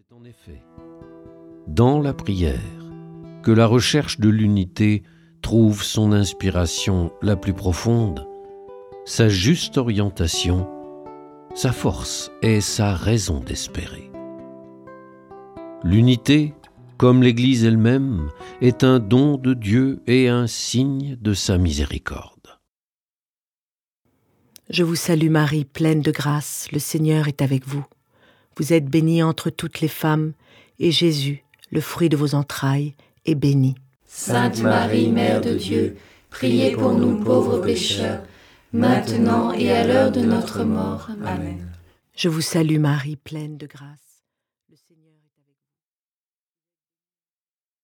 C'est en effet dans la prière que la recherche de l'unité trouve son inspiration la plus profonde, sa juste orientation, sa force et sa raison d'espérer. L'unité, comme l'Église elle-même, est un don de Dieu et un signe de sa miséricorde. Je vous salue Marie, pleine de grâce, le Seigneur est avec vous. Vous êtes bénie entre toutes les femmes, et Jésus, le fruit de vos entrailles, est béni. Sainte Marie, Mère de Dieu, priez pour nous pauvres pécheurs, maintenant et à l'heure de notre mort. Amen. Je vous salue Marie, pleine de grâce.